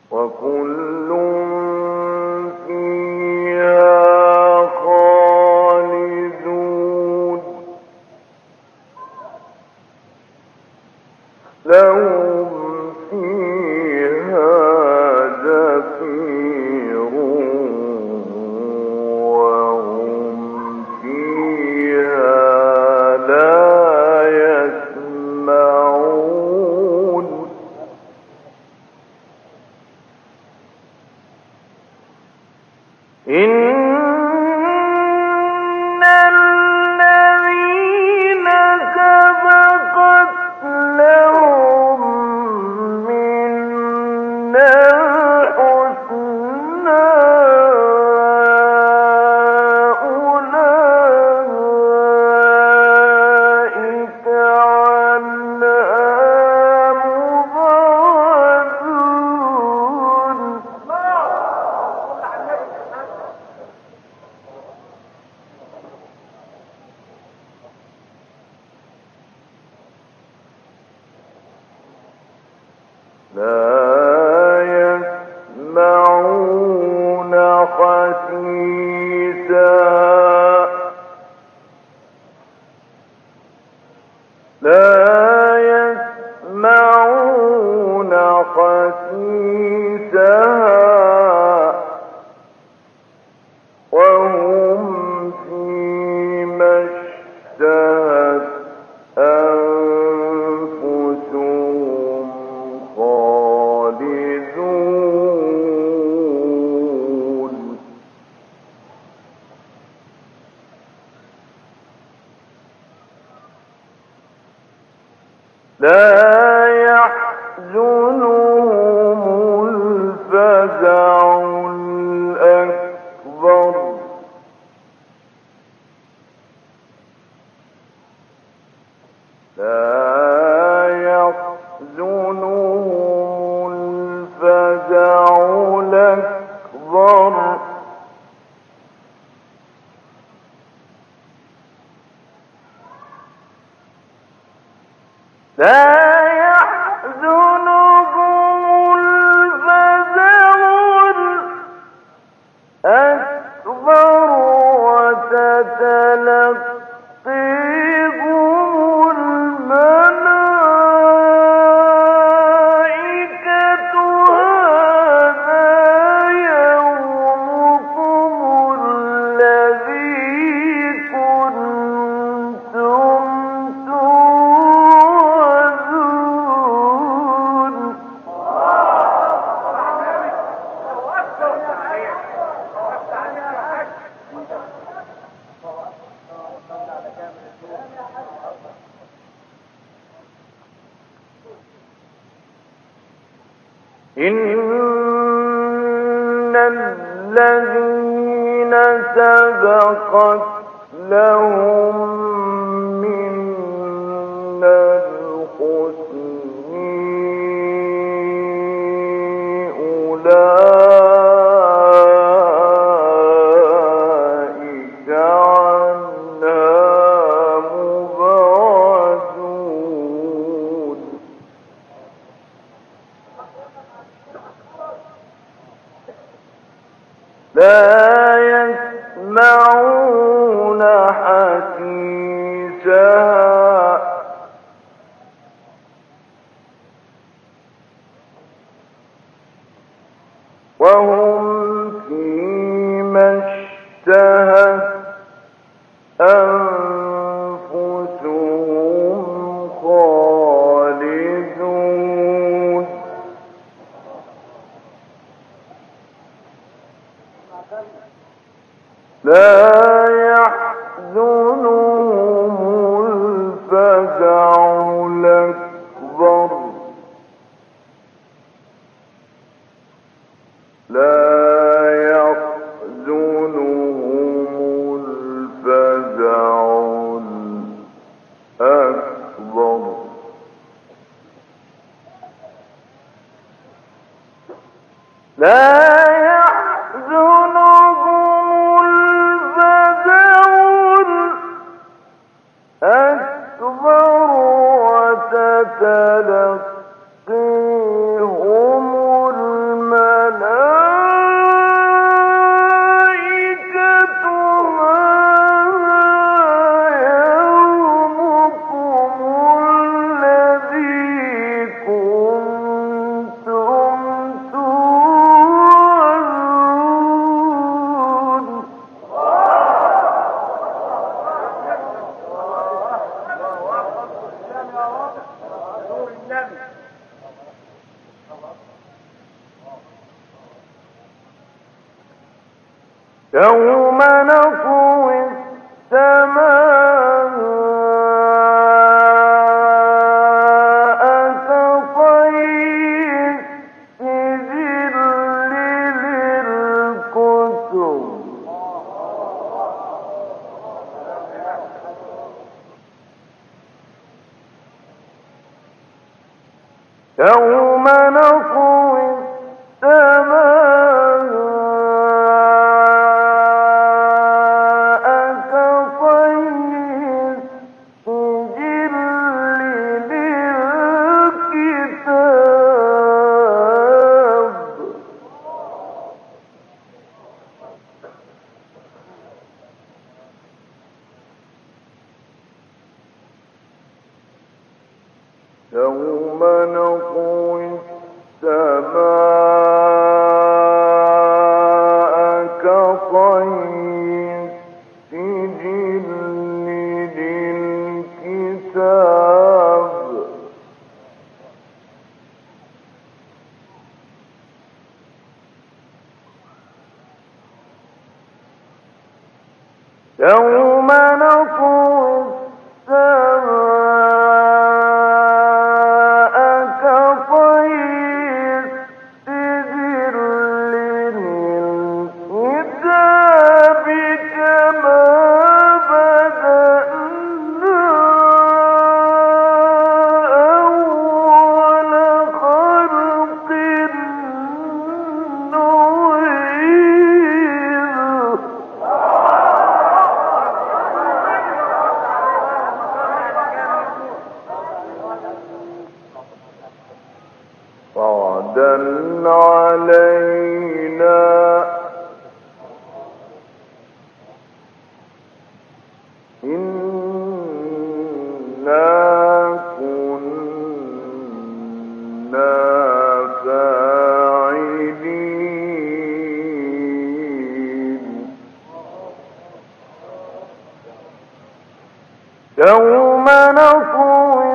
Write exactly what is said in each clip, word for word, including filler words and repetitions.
وكل فيها خالدون لهم فيها زفير وهم فيها لا يسمعون إن الذين سبقت لهم منا الحسنى أولئك عنها مبعدون لا يسمعون حسيسها لا يسمعون حسيسها وهم فيما اشتهت أنفسهم خالدون لا يحزنهم الفزع الأكبر لا يحزنهم الفزع الأكبر لا يحزنهم الفزع الأكبر وتتلقيهم الملائكة هذا يومكم الذي كنتم توعدون إن الذين سبقت لهم منا الحسن أولئك عنها مبعدون لا يسمعون حسيسها وهم فيما اشتهت أنفسهم خالدون لا يحزنهم الفزع الأكبر لا يحزنهم الفزع الأكبر لا يحزنهم الفزع الأكبر وتتلقيهم الملائكة يوم نطوي السماء كطي السجل للكتب يوم نطوي السماء كطي السجل للكتاب يوم نطوي السماء كطي السجل للكتاب يوم نطوي السماء كطي السجل للكتاب كما بدأنا أول خلق نعيده وعدا علينا إنا كنا فاعلين يوم نطوي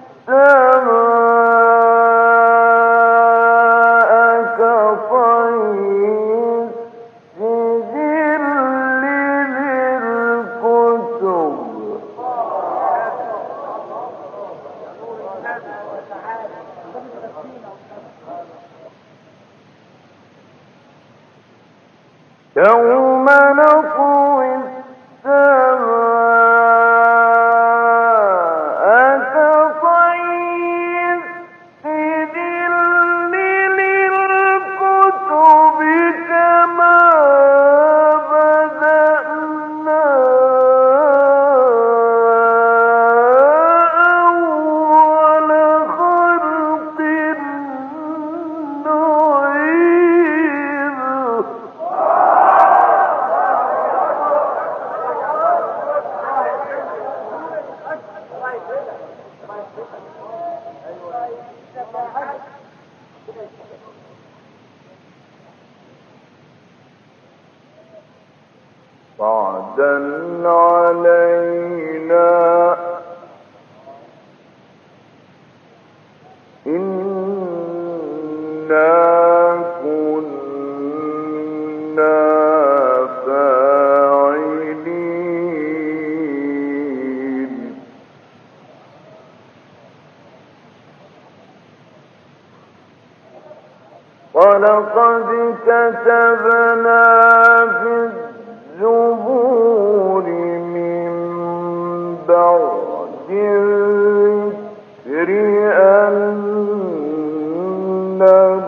السماء كطي السجل للكتب يوم نطوي السماء كطي السجل للكتب كما بدأنا أول خلق نعيده وعدا علينا إنا كنا فاعلين ولقد كتبنا في الزبور من بعد الذكر أن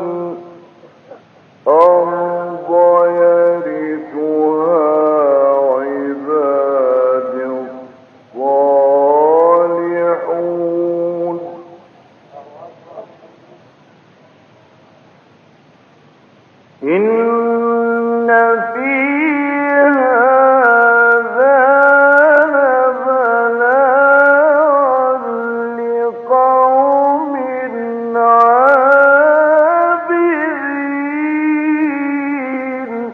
الأرض يرثها عبادي الصالحون إن في هذا لبلاغا لقوم عابدين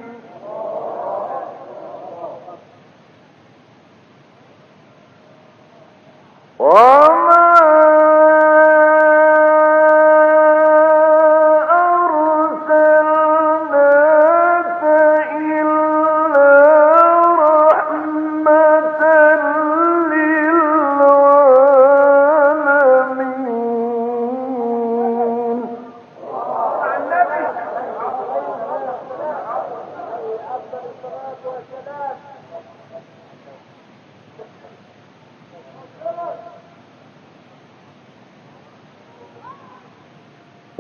وما أرسلناك إلا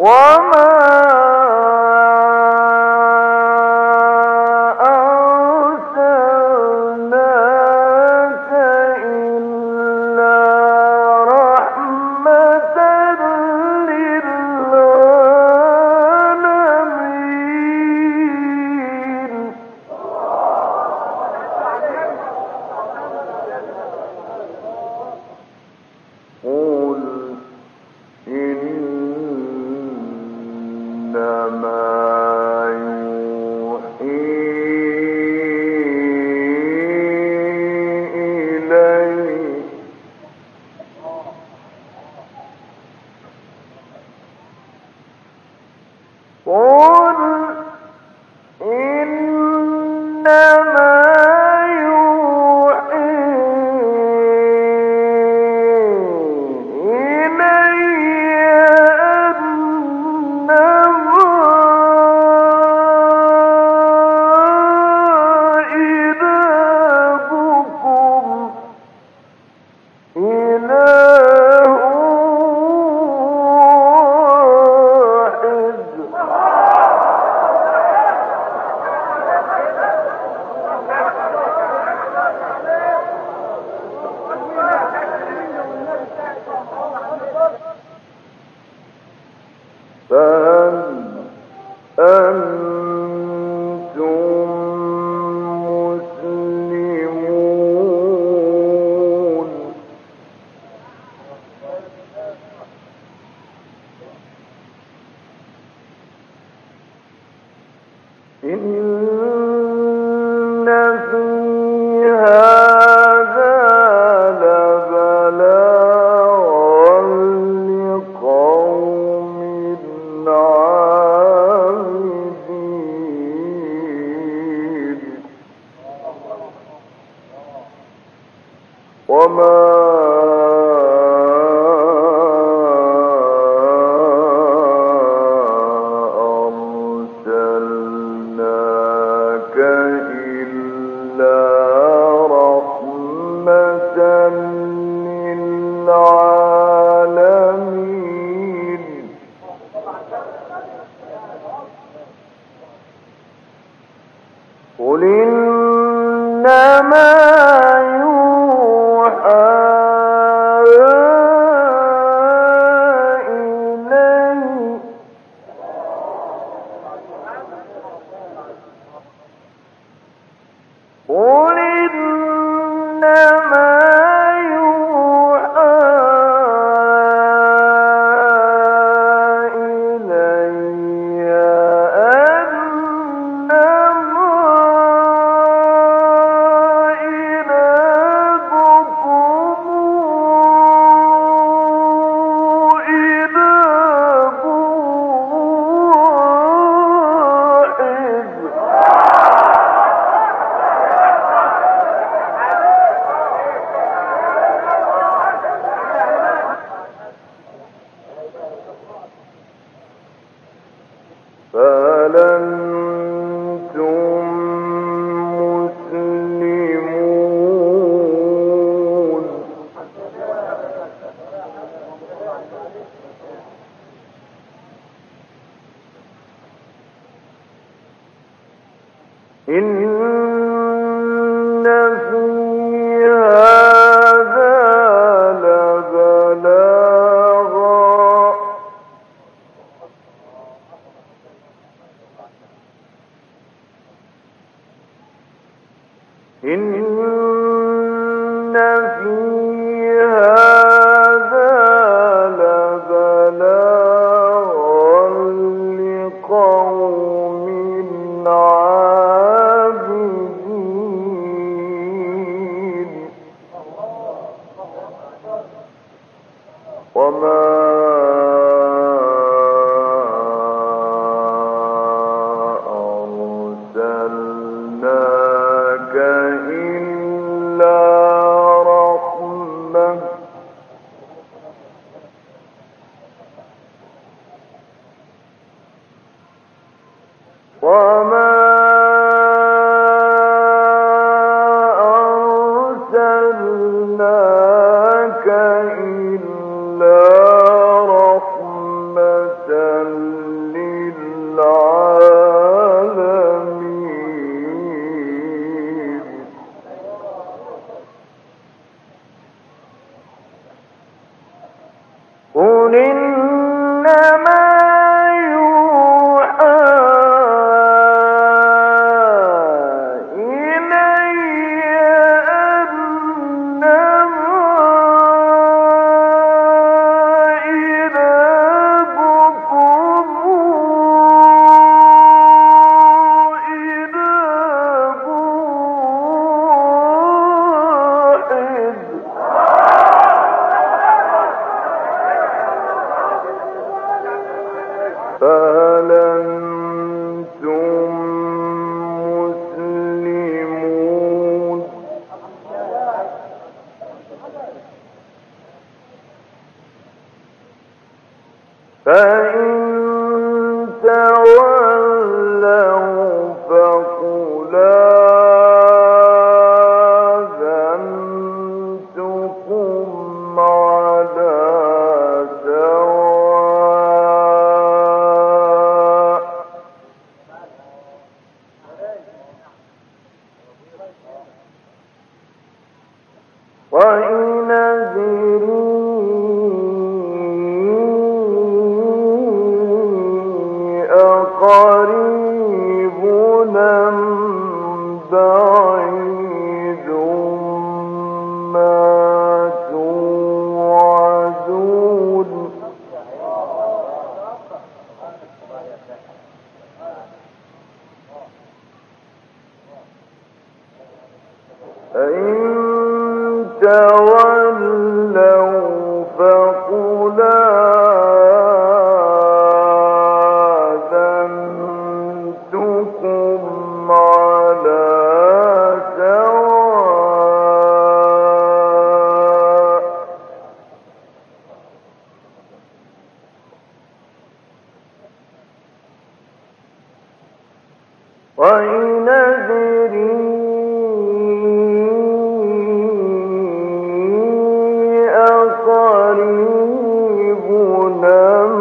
أرسلناك إلا رحمة فإن تولوا فقل آذنتكم على سواء وإن أدري أقريب أم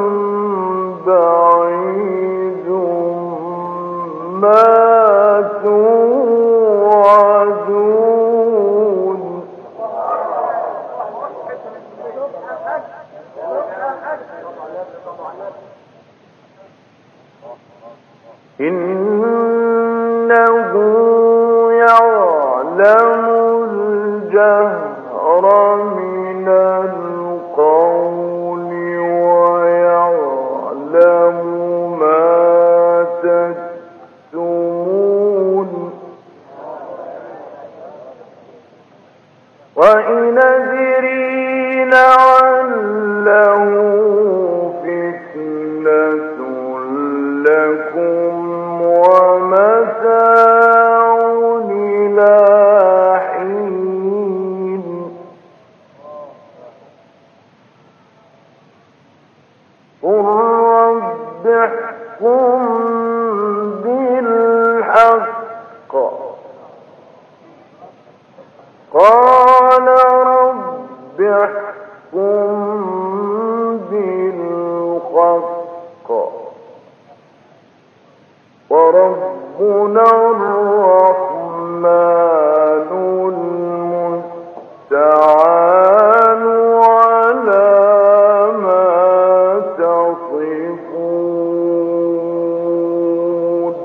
بعيد ما توعدون إنه يعلم الجهر من القول ويعلم ما تكتمون وإن أدري لعله فتنة لكم ومتاع إلى حين قل رب احكم بالحق قال رب احكم بالحق وربنا الرحمن المستعان على ما تصفون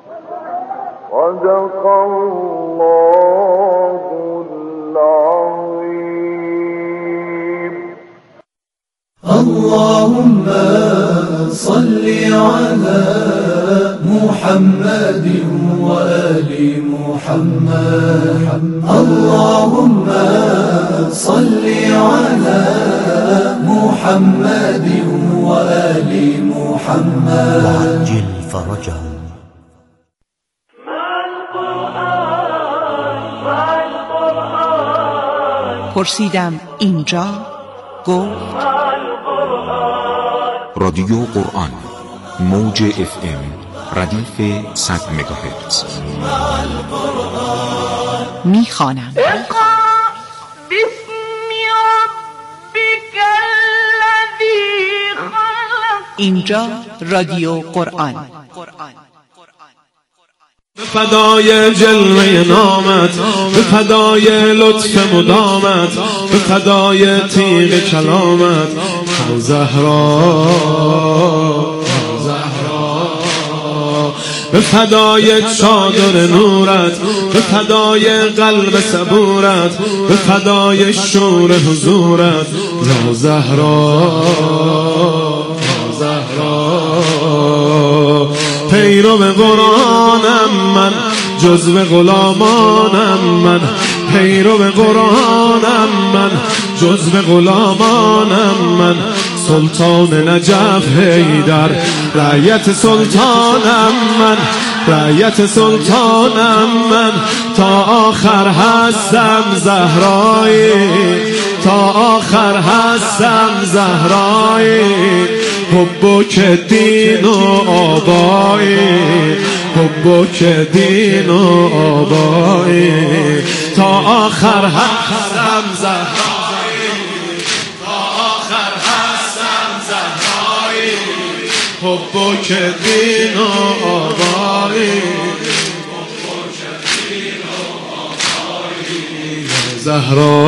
صدق الله العظيم. اللهم صل على محمد وآل محمد. اللهم صل على محمد وآل محمد وعجل فرجهم. پرسیدم اینجا گفت رادیو قرآن موج اف ام ردیف صد مگاهرتز. میخوانم اقرأ باسم ربک الذی خلق. اینجا رادیو قرآن. به فدای جلوه نامت، به فدای لطف مدامت، به فدای تیغ کلامت، زهرا زهرا، به فدای چادر نورت، به فدای قلب صبورت، به فدای شور حضورت، یا زهرا زهرا. پیرو قرآنم من، جزو غلامانم من، پیرو قرآنم من، جزو غلامانم من. سلطان نجف حیدر، رعیت سلطانم من، رعیت سلطانم من. تا آخر هستم زهرایی، تا آخر هستم زهرایی. حبک دین و آبایی، حبک دین و آبایی. تا آخر هستم زهرایی، تا آخر هستم زهرایی. حبک دین و آبایی، حبک دین و آبایی. زهرا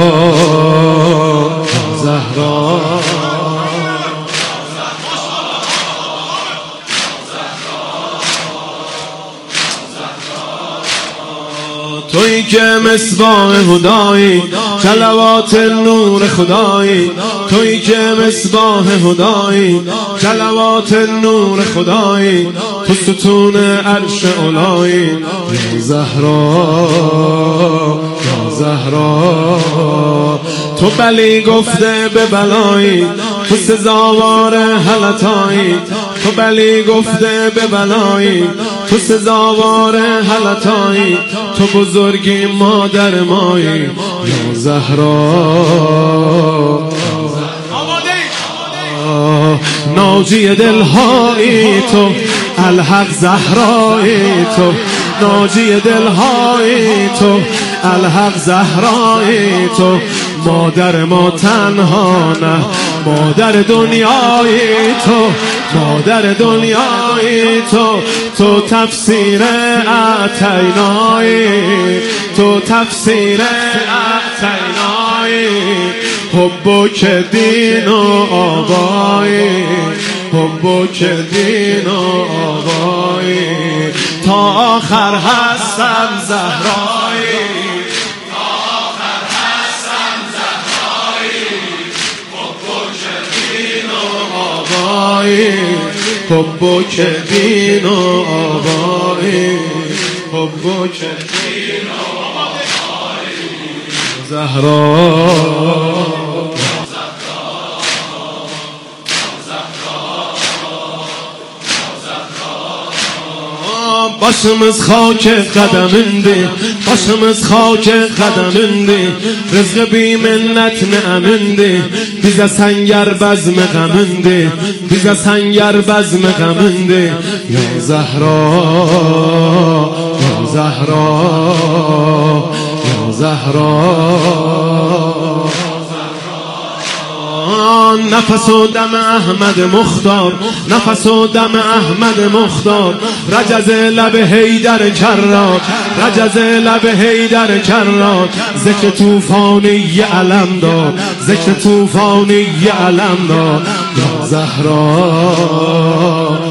زهرا، تویی که مصباح هدایی، صلوات نور خدایی. تویی که مصباح هدایی، صلوات نور خدایی. تو ستون عرش علایی، یا زهرا یا زهرا تو بلی گفته به بلایی تو سزاوار حلتایی تو بلی گفته به بلایی تو سزاوار حلتایی تو بزرگی مادر مایی یا زهرا ناجی دلهایی تو الحق زهرایی تو ناجی دلهایی تو الحق زهرایی تو مادر ما تنها نه مادر دنیایی تو مادر دنیایی تو تو تفسیر اعتینایی تو تفسیر اعتینایی حبک دین و آبایی حبک دین و آبایی تا آخر هستم زهرایی تا آخر هستم زهرایی حبک دین و آبایی حبک دین و آبایی حبک دین و آبایی زهرا başım از خاک قدمنده başım از خاک قدمنده رزق بی منت نعمنده bize سنگر بزم غمنده bize سنگر بزم غمنده یا زهرا یا زهرا یا زهرا نفس و دم احمد مختار نفس و دم احمد مختار رجز لب حیدر کرات رجز لب حیدر کرات ذکر توفانی علم دار ذکر توفانی علم دار یا زهرا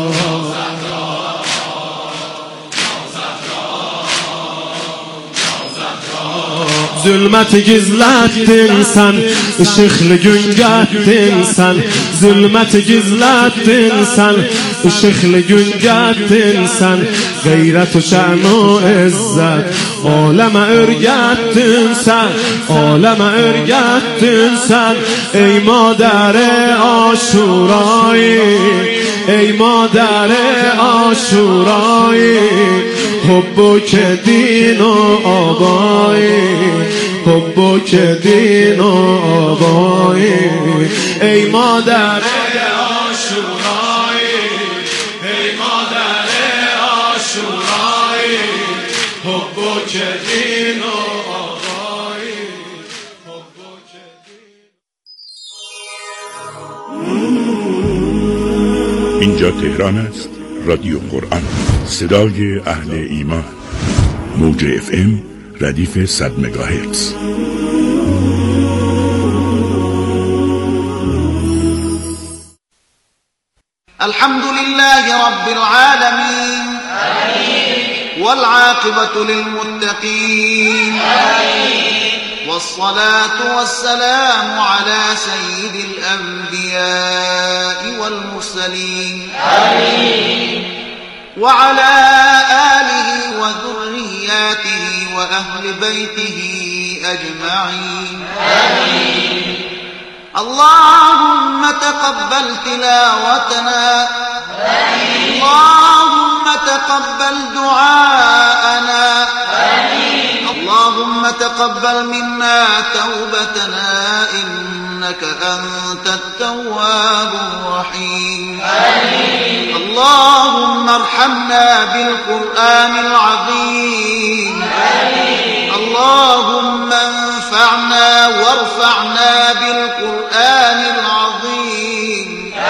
Zulmet gizlettin sen, ışıklı gün gettin sen. Zulmet gizlettin sen, ışıklı gün gettin sen. Gayret و şan و izzet aleme örgettin sen, aleme örgettin sen. Ey مادر عاشورایی ای مادر عاشورایی حبک دین و آبایی حبک دین و آبایی ای مادر عاشورایی ای مادر عاشورایی حبک دین و آبایی حبک دین. اینجا تهران است، رادیو قرآن، صدای اهل ایمان. موج اف ام ردیف صد مگاهرتز. الحمد لله رب العالمين والعاقبة للمتقين والصلاة والسلام على سيد الأنبياء والمرسلين وعلى آله وذرياته وأهل بيته أجمعين اللهم تقبل تلاوتنا اللهم تقبل دعاءنا اللهم تقبل منا توبتنا إنك أنت التواب الرحيم اللهم ارحمنا بالقرآن العظيم اللهم انفعنا وارفعنا بالقرآن العظيم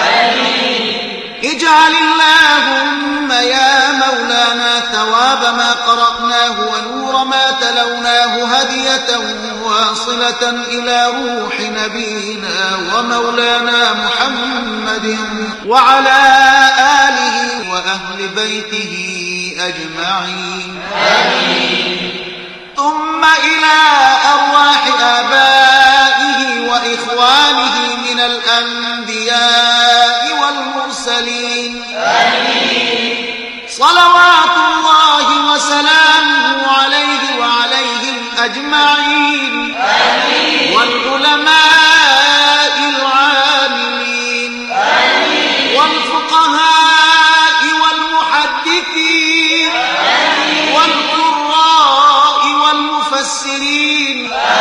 اجعل اللهم يا مولانا ثواب ما قرأناه ونور ما تلوناه هدية واصلة إلى روح نبينا ومولانا محمد وعلى آله وأهل بيته أجمعين ثم إلى أرواح آبائه وإخوانه من الأنبياء والمرسلين صلوات الله وسلامه عليه وعليهم أجمعين المفسرين